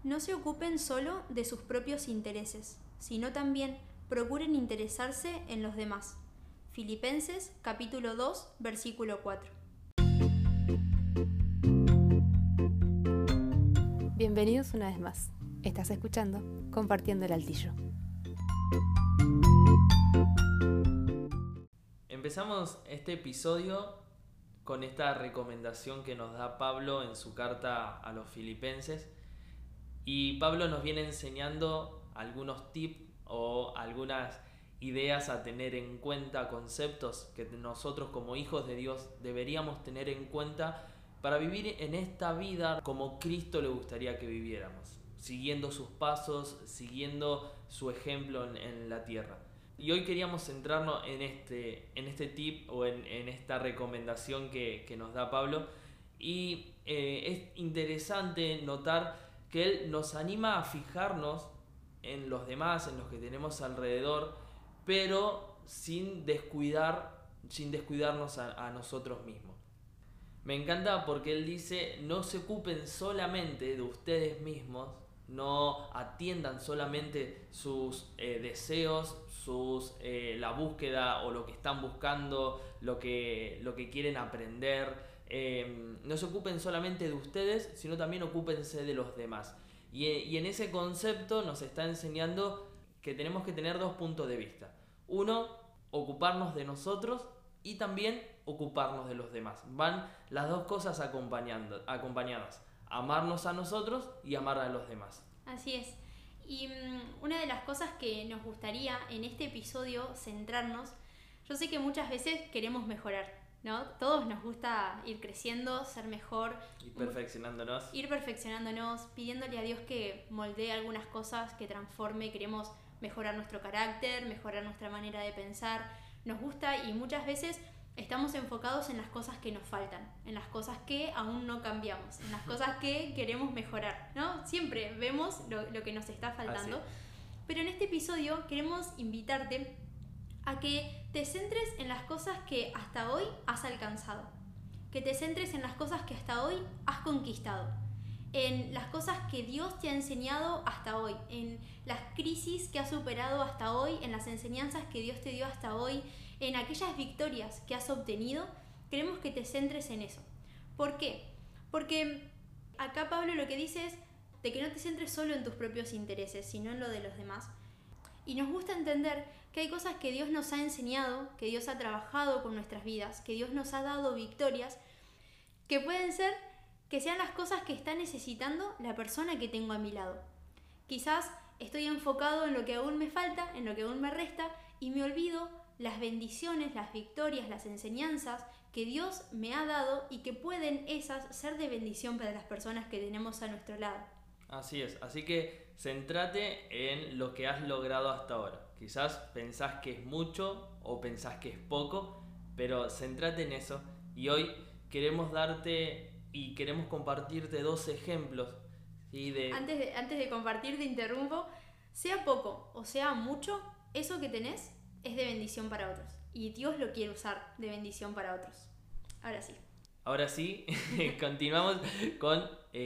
No se ocupen solo de sus propios intereses, sino también procuren interesarse en los demás. Filipenses capítulo 2, versículo 4. Bienvenidos una vez más. Estás escuchando Compartiendo el Altillo. Empezamos este episodio con esta recomendación que nos da Pablo en su carta a los filipenses. Y Pablo nos viene enseñando algunos tips o algunas ideas a tener en cuenta, conceptos que nosotros como hijos de Dios deberíamos tener en cuenta para vivir en esta vida como Cristo le gustaría que viviéramos, siguiendo sus pasos, siguiendo su ejemplo en la tierra. Y hoy queríamos centrarnos en este tip o en esta recomendación que nos da Pablo. Y es interesante notar que él nos anima a fijarnos en los demás, en los que tenemos alrededor, pero sin descuidarnos a nosotros mismos. Me encanta porque él dice: no se ocupen solamente de ustedes mismos, no atiendan solamente sus deseos, la búsqueda o lo que están buscando, lo que quieren aprender. No se ocupen solamente de ustedes, sino también ocúpense de los demás. Y en ese concepto nos está enseñando que tenemos que tener dos puntos de vista. Uno, ocuparnos de nosotros, y también ocuparnos de los demás. Van las dos cosas acompañadas. Amarnos a nosotros y amar a los demás. Así es. Y una de las cosas que nos gustaría en este episodio centrarnos, yo sé que muchas veces queremos mejorar, ¿no? Todos nos gusta ir creciendo, ser mejor. Ir perfeccionándonos, pidiéndole a Dios que moldee algunas cosas, que transforme. Queremos mejorar nuestro carácter, mejorar nuestra manera de pensar. Nos gusta y muchas veces estamos enfocados en las cosas que nos faltan, en las cosas que aún no cambiamos, en las cosas que queremos mejorar, ¿no? Siempre vemos lo que nos está faltando. Pero en este episodio queremos invitarte a que te centres en las cosas que hasta hoy has alcanzado, que te centres en las cosas que hasta hoy has conquistado, en las cosas que Dios te ha enseñado hasta hoy, en las crisis que has superado hasta hoy, en las enseñanzas que Dios te dio hasta hoy, en aquellas victorias que has obtenido. Queremos que te centres en eso. ¿Por qué? Porque acá Pablo lo que dice es de que no te centres solo en tus propios intereses, sino en lo de los demás. Y nos gusta entender que hay cosas que Dios nos ha enseñado, que Dios ha trabajado con nuestras vidas, que Dios nos ha dado victorias, que pueden ser que sean las cosas que está necesitando la persona que tengo a mi lado. Quizás estoy enfocado en lo que aún me falta, en lo que aún me resta, y me olvido las bendiciones, las victorias, las enseñanzas que Dios me ha dado y que pueden esas ser de bendición para las personas que tenemos a nuestro lado. Así es, así que centrate en lo que has logrado hasta ahora. Quizás pensás que es mucho o pensás que es poco, pero centrate en eso. Y hoy queremos compartirte dos ejemplos. ¿Sí? Antes de compartir, te interrumpo. Sea poco o sea mucho, eso que tenés es de bendición para otros. Y Dios lo quiere usar de bendición para otros. Ahora sí, continuamos con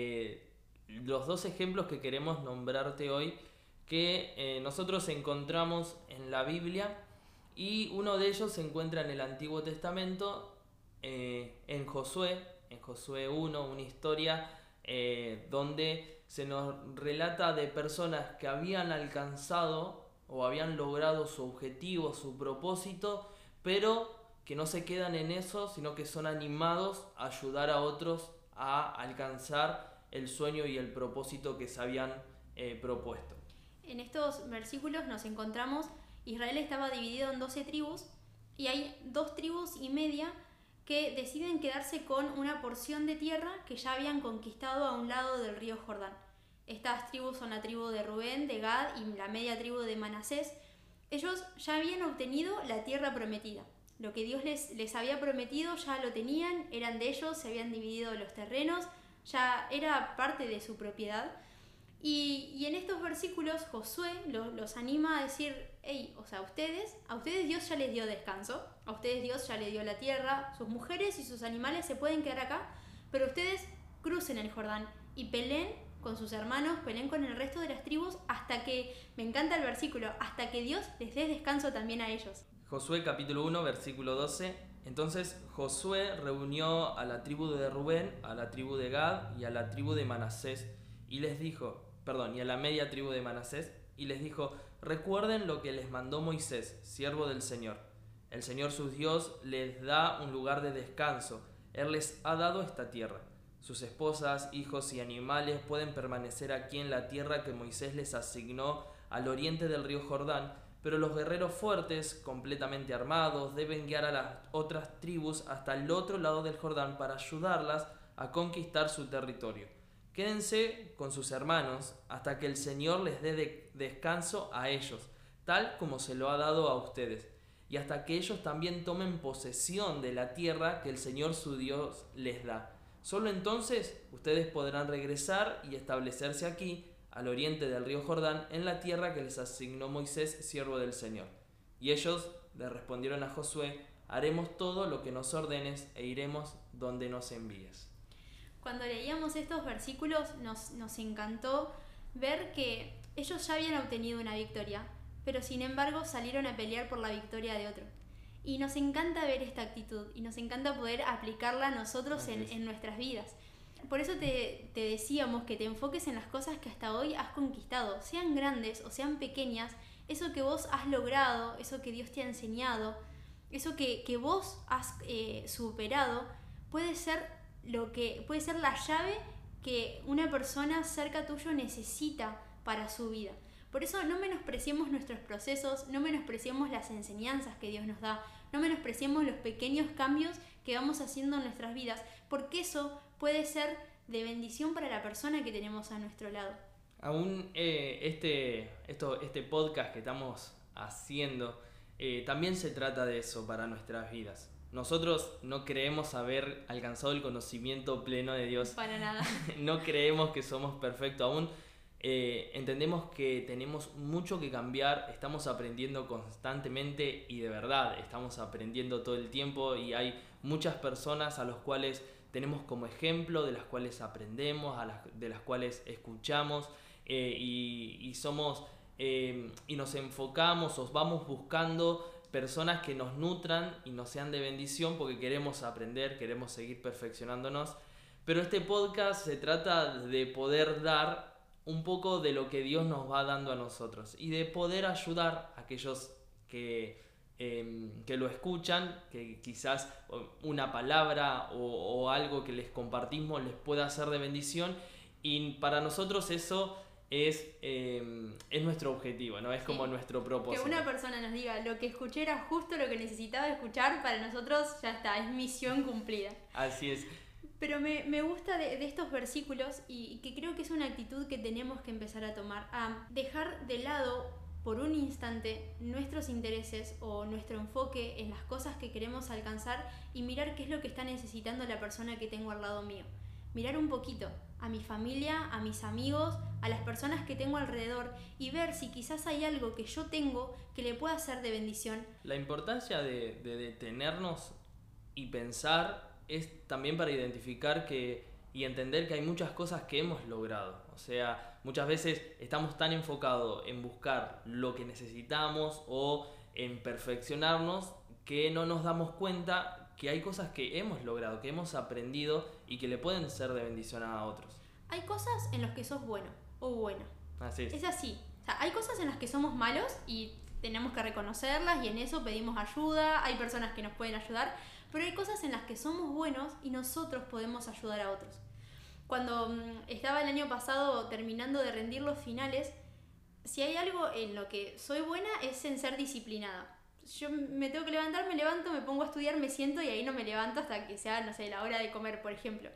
los dos ejemplos que queremos nombrarte hoy, que nosotros encontramos en la Biblia, y uno de ellos se encuentra en el Antiguo Testamento, en Josué 1, una historia donde se nos relata de personas que habían alcanzado o habían logrado su objetivo, su propósito, pero que no se quedan en eso, sino que son animados a ayudar a otros a alcanzar el sueño y el propósito que se habían propuesto. En estos versículos nos encontramos, Israel estaba dividido en 12 tribus, y hay 2 tribus y media que deciden quedarse con una porción de tierra que ya habían conquistado a un lado del río Jordán. Estas tribus son la tribu de Rubén, de Gad y la media tribu de Manasés. Ellos ya habían obtenido la tierra prometida. Lo que Dios les había prometido ya lo tenían, eran de ellos, se habían dividido los terrenos, ya era parte de su propiedad. Y en estos versículos Josué los anima a decir: hey, o sea, a ustedes Dios ya les dio descanso, a ustedes Dios ya les dio la tierra, sus mujeres y sus animales se pueden quedar acá, pero ustedes crucen el Jordán y peleen con sus hermanos, peleen con el resto de las tribus hasta que, me encanta el versículo, hasta que Dios les dé descanso también a ellos. Josué capítulo 1, versículo 12. Entonces Josué reunió a la tribu de Rubén, a la tribu de Gad y a la tribu de Manasés, y a la media tribu de Manasés, y les dijo: recuerden lo que les mandó Moisés, siervo del Señor. El Señor su Dios les da un lugar de descanso. Él les ha dado esta tierra. Sus esposas, hijos y animales pueden permanecer aquí en la tierra que Moisés les asignó al oriente del río Jordán, pero los guerreros fuertes, completamente armados, deben guiar a las otras tribus hasta el otro lado del Jordán para ayudarlas a conquistar su territorio. Quédense con sus hermanos hasta que el Señor les dé descanso a ellos, tal como se lo ha dado a ustedes, y hasta que ellos también tomen posesión de la tierra que el Señor su Dios les da. Solo entonces ustedes podrán regresar y establecerse aquí, al oriente del río Jordán, en la tierra que les asignó Moisés, siervo del Señor. Y ellos le respondieron a Josué: haremos todo lo que nos ordenes e iremos donde nos envíes. Cuando leíamos estos versículos nos encantó ver que ellos ya habían obtenido una victoria, pero sin embargo salieron a pelear por la victoria de otro. Y nos encanta ver esta actitud y nos encanta poder aplicarla nosotros en nuestras vidas. Por eso te decíamos que te enfoques en las cosas que hasta hoy has conquistado, sean grandes o sean pequeñas, eso que vos has logrado, eso que Dios te ha enseñado, eso que vos has superado, puede ser la llave que una persona cerca tuyo necesita para su vida. Por eso no menospreciemos nuestros procesos, no menospreciemos las enseñanzas que Dios nos da, no menospreciemos los pequeños cambios que vamos haciendo en nuestras vidas, porque eso puede ser de bendición para la persona que tenemos a nuestro lado. Aún este podcast que estamos haciendo también se trata de eso para nuestras vidas. Nosotros no creemos haber alcanzado el conocimiento pleno de Dios. Para nada. No creemos que somos perfectos aún. Entendemos que tenemos mucho que cambiar, estamos aprendiendo constantemente y de verdad estamos aprendiendo todo el tiempo, y hay muchas personas a las cuales tenemos como ejemplo, de las cuales aprendemos, de las cuales escuchamos, y nos enfocamos o vamos buscando personas que nos nutran y nos sean de bendición, porque queremos aprender, queremos seguir perfeccionándonos. Pero este podcast se trata de poder dar un poco de lo que Dios nos va dando a nosotros y de poder ayudar a aquellos que lo escuchan, que quizás una palabra o algo que les compartimos les pueda ser de bendición, y para nosotros eso es nuestro objetivo, ¿no? Es como nuestro propósito. Que una persona nos diga: lo que escuché era justo lo que necesitaba escuchar, para nosotros ya está, es misión cumplida. Así es. Pero me gusta de estos versículos, y que creo que es una actitud que tenemos que empezar a tomar, a dejar de lado por un instante nuestros intereses o nuestro enfoque en las cosas que queremos alcanzar y mirar qué es lo que está necesitando la persona que tengo al lado mío. Mirar un poquito a mi familia, a mis amigos, a las personas que tengo alrededor, y ver si quizás hay algo que yo tengo que le pueda ser de bendición. La importancia de detenernos y pensar es también para identificar y entender que hay muchas cosas que hemos logrado. O sea, muchas veces estamos tan enfocados en buscar lo que necesitamos o en perfeccionarnos que no nos damos cuenta que hay cosas que hemos logrado, que hemos aprendido y que le pueden ser de bendición a otros. Hay cosas en las que sos bueno o buena. Así es. Es así. O sea, hay cosas en las que somos malos y tenemos que reconocerlas, y en eso pedimos ayuda. Hay personas que nos pueden ayudar, pero hay cosas en las que somos buenos y nosotros podemos ayudar a otros. Cuando estaba el año pasado terminando de rendir los finales, si hay algo en lo que soy buena es en ser disciplinada. Yo me tengo que levantar, me levanto, me pongo a estudiar, me siento y ahí no me levanto hasta que sea, no sé, la hora de comer, por ejemplo.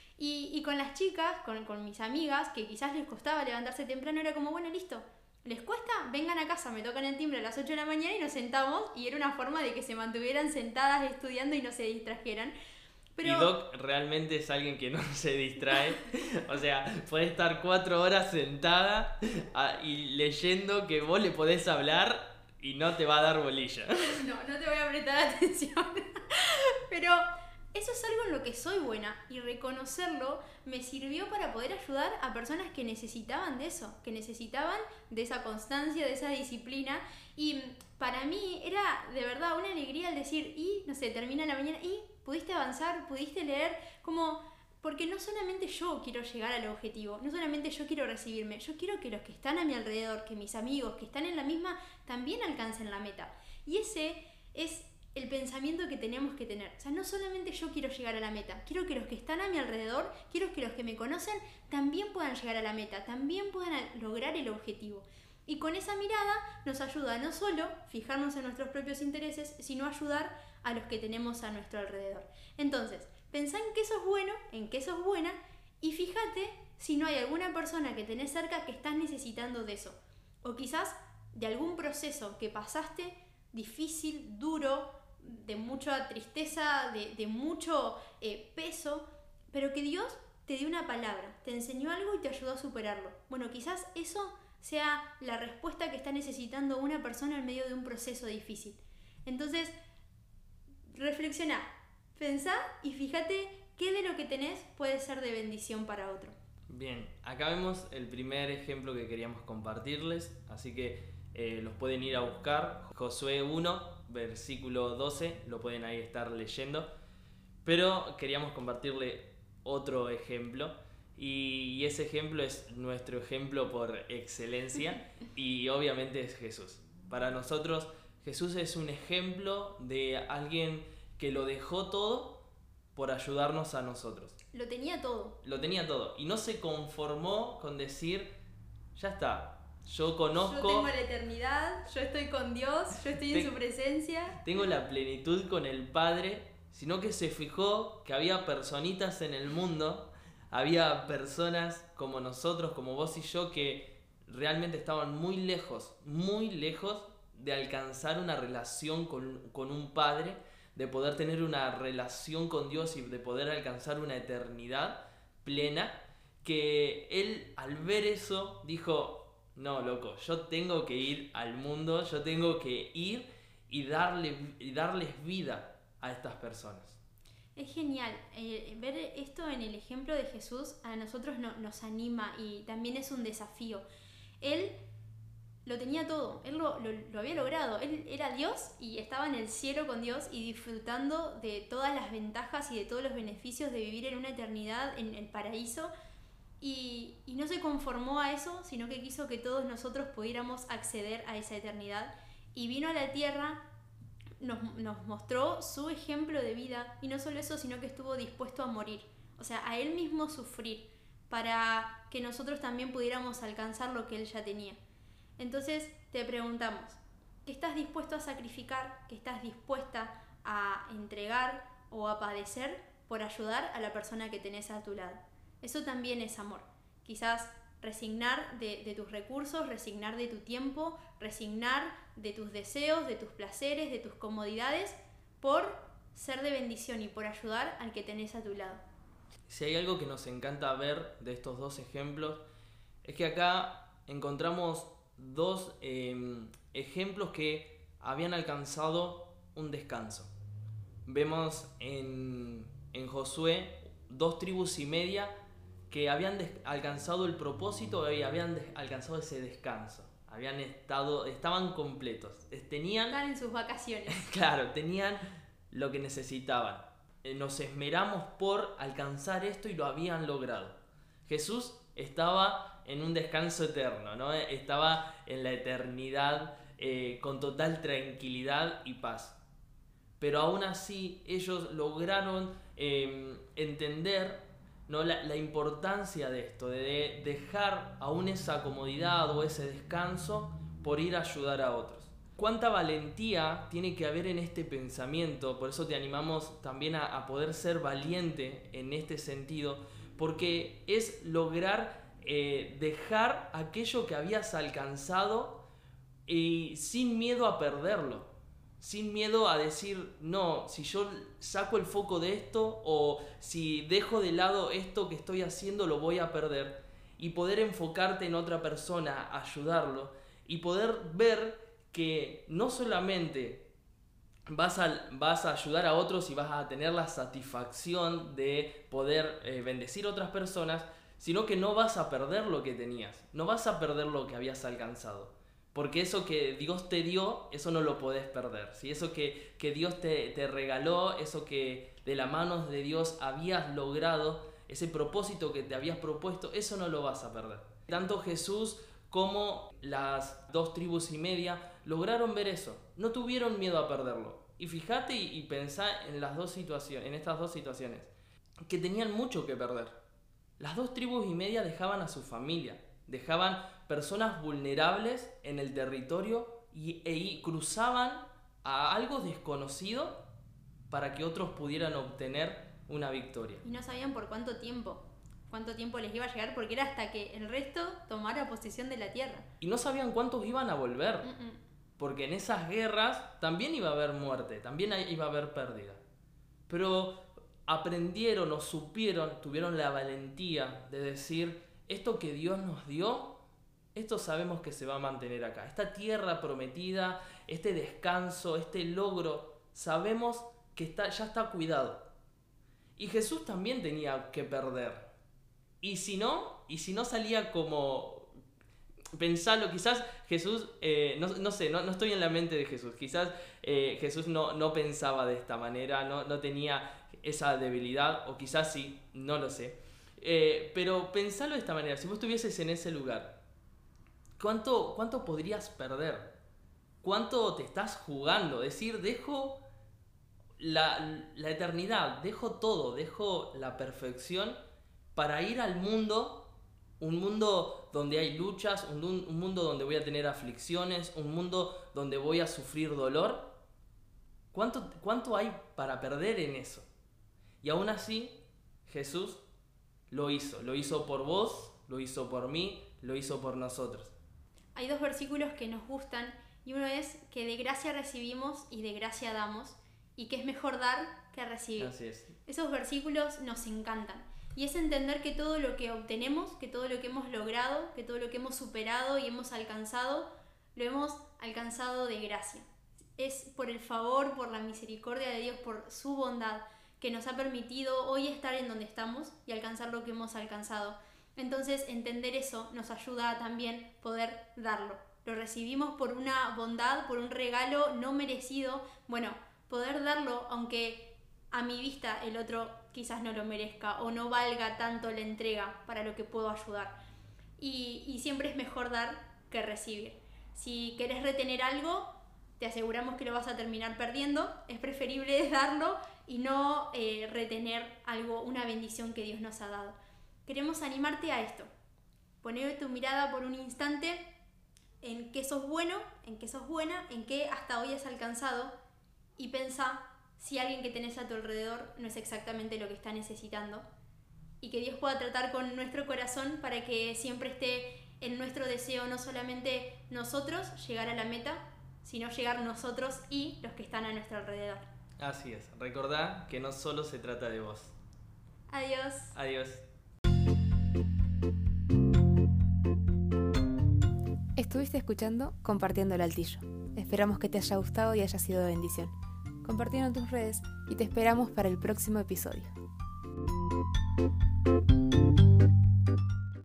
Y con las chicas, con mis amigas, que quizás les costaba levantarse temprano, era como, bueno, listo, ¿les cuesta? Vengan a casa, me tocan el timbre a las 8 de la mañana y nos sentamos, y era una forma de que se mantuvieran sentadas estudiando y no se distrajeran. Pero... Y Doc realmente es alguien que no se distrae. O sea, puede estar 4 horas sentada y leyendo, que vos le podés hablar y no te va a dar bolilla. No te voy a prestar atención. Pero eso es algo en lo que soy buena, y reconocerlo me sirvió para poder ayudar a personas que necesitaban de eso, que necesitaban de esa constancia, de esa disciplina. Y para mí era de verdad una alegría el decir, y no sé, termina la mañana y pudiste avanzar, pudiste leer, como, porque no solamente yo quiero llegar al objetivo, no solamente yo quiero recibirme, yo quiero que los que están a mi alrededor, que mis amigos que están en la misma, también alcancen la meta. Y ese es el pensamiento que tenemos que tener. O sea, no solamente yo quiero llegar a la meta, quiero que los que están a mi alrededor, quiero que los que me conocen también puedan llegar a la meta, también puedan lograr el objetivo. Y con esa mirada nos ayuda a no solo fijarnos en nuestros propios intereses, sino ayudar a los que tenemos a nuestro alrededor. Entonces, pensá en qué sos bueno, en qué sos buena, y fíjate si no hay alguna persona que tenés cerca que estás necesitando de eso. O quizás de algún proceso que pasaste difícil, duro, de mucha tristeza, de mucho peso, pero que Dios te dio una palabra, te enseñó algo y te ayudó a superarlo. Bueno, quizás eso sea la respuesta que está necesitando una persona en medio de un proceso difícil. Entonces, reflexiona, pensá y fíjate qué de lo que tenés puede ser de bendición para otro. Bien, acá vemos el primer ejemplo que queríamos compartirles, así que los pueden ir a buscar. Josué 1, versículo 12, lo pueden ahí estar leyendo. Pero queríamos compartirle otro ejemplo, y ese ejemplo es nuestro ejemplo por excelencia, y obviamente es Jesús. Para nosotros, Jesús es un ejemplo de alguien que lo dejó todo por ayudarnos a nosotros. Lo tenía todo. Lo tenía todo, y no se conformó con decir, ya está. Yo conozco... Yo tengo la eternidad, yo estoy con Dios, yo estoy en su presencia. Tengo la plenitud con el Padre, sino que se fijó que había personitas en el mundo, había personas como nosotros, como vos y yo, que realmente estaban muy lejos de alcanzar una relación con un Padre, de poder tener una relación con Dios y de poder alcanzar una eternidad plena, que Él al ver eso dijo... No, loco, yo tengo que ir al mundo, yo tengo que ir y darles vida a estas personas. Es genial. Ver esto en el ejemplo de Jesús a nosotros nos anima, y también es un desafío. Él lo tenía todo, él lo había logrado. Él era Dios y estaba en el cielo con Dios y disfrutando de todas las ventajas y de todos los beneficios de vivir en una eternidad en el paraíso. Y no se conformó a eso, sino que quiso que todos nosotros pudiéramos acceder a esa eternidad. Y vino a la tierra, nos mostró su ejemplo de vida, y no solo eso, sino que estuvo dispuesto a morir. O sea, a Él mismo sufrir, para que nosotros también pudiéramos alcanzar lo que Él ya tenía. Entonces te preguntamos, ¿qué estás dispuesto a sacrificar? ¿Qué estás dispuesta a entregar o a padecer por ayudar a la persona que tenés a tu lado? Eso también es amor. Quizás resignar de tus recursos, resignar de tu tiempo, resignar de tus deseos, de tus placeres, de tus comodidades, por ser de bendición y por ayudar al que tenés a tu lado. Si hay algo que nos encanta ver de estos dos ejemplos, es que acá encontramos dos ejemplos que habían alcanzado un descanso. Vemos en Josué 2 tribus y media que habían alcanzado el propósito y habían alcanzado ese descanso. Estaban completos. Estaban en sus vacaciones. Claro, tenían lo que necesitaban. Nos esmeramos por alcanzar esto y lo habían logrado. Jesús estaba en un descanso eterno, ¿no? Estaba en la eternidad con total tranquilidad y paz. Pero aún así ellos lograron entender, ¿no?, la importancia de esto, de dejar aún esa comodidad o ese descanso por ir a ayudar a otros. Cuánta valentía tiene que haber en este pensamiento, por eso te animamos también a poder ser valiente en este sentido, porque es lograr dejar aquello que habías alcanzado y sin miedo a perderlo. Sin miedo a decir, no, si yo saco el foco de esto o si dejo de lado esto que estoy haciendo, lo voy a perder. Y poder enfocarte en otra persona, ayudarlo y poder ver que no solamente vas a ayudar a otros y vas a tener la satisfacción de poder bendecir a otras personas, sino que no vas a perder lo que tenías, no vas a perder lo que habías alcanzado. Porque eso que Dios te dio, eso no lo podés perder, ¿sí? Eso que Dios te regaló, eso que de la mano de Dios habías logrado, ese propósito que te habías propuesto, eso no lo vas a perder. Tanto Jesús como las 2 tribus y media lograron ver eso, no tuvieron miedo a perderlo. Y fíjate y pensá en estas dos situaciones, que tenían mucho que perder. Las 2 tribus y media dejaban a su familia, dejaban personas vulnerables en el territorio y cruzaban a algo desconocido para que otros pudieran obtener una victoria. Y no sabían por cuánto tiempo les iba a llegar, porque era hasta que el resto tomara posesión de la tierra. Y no sabían cuántos iban a volver, porque en esas guerras también iba a haber muerte, también iba a haber pérdida. Pero aprendieron o supieron, tuvieron la valentía de decir, esto que Dios nos dio, esto sabemos que se va a mantener acá. Esta tierra prometida, este descanso, este logro, sabemos que ya está cuidado. Y Jesús también tenía que perder. Y si no salía como... Pensalo, quizás Jesús, no sé, no estoy en la mente de Jesús. Quizás Jesús no pensaba de esta manera, no tenía esa debilidad, o quizás sí, no lo sé. Pero pensalo de esta manera, si vos estuvieses en ese lugar, ¿cuánto podrías perder? ¿Cuánto te estás jugando? Decir, dejo la eternidad, dejo todo, dejo la perfección para ir al mundo, un mundo donde hay luchas, un mundo donde voy a tener aflicciones, un mundo donde voy a sufrir dolor. ¿Cuánto hay para perder en eso? Y aún así, Jesús lo hizo por vos, lo hizo por mí, lo hizo por nosotros. Hay 2 versículos que nos gustan, y uno es que de gracia recibimos y de gracia damos, y que es mejor dar que recibir. Así es. Esos versículos nos encantan, y es entender que todo lo que obtenemos, que todo lo que hemos logrado, que todo lo que hemos superado y hemos alcanzado, lo hemos alcanzado de gracia. Es por el favor, por la misericordia de Dios, por su bondad, que nos ha permitido hoy estar en donde estamos y alcanzar lo que hemos alcanzado. Entonces, entender eso nos ayuda a también poder darlo. Lo recibimos por una bondad, por un regalo no merecido. Bueno, poder darlo, aunque a mi vista el otro quizás no lo merezca o no valga tanto la entrega para lo que puedo ayudar. Y siempre es mejor dar que recibir. Si querés retener algo, te aseguramos que lo vas a terminar perdiendo. Es preferible darlo y no retener algo, una bendición que Dios nos ha dado. Queremos animarte a esto. Poner tu mirada por un instante en qué sos bueno, en qué sos buena, en qué hasta hoy has alcanzado, y pensá si alguien que tenés a tu alrededor no es exactamente lo que está necesitando, y que Dios pueda tratar con nuestro corazón para que siempre esté en nuestro deseo no solamente nosotros llegar a la meta, sino llegar nosotros y los que están a nuestro alrededor. Así es, recordá que no solo se trata de vos. Adiós. Adiós. Estuviste escuchando Compartiendo el Altillo. Esperamos que te haya gustado y haya sido de bendición. Compartilo en tus redes y te esperamos para el próximo episodio.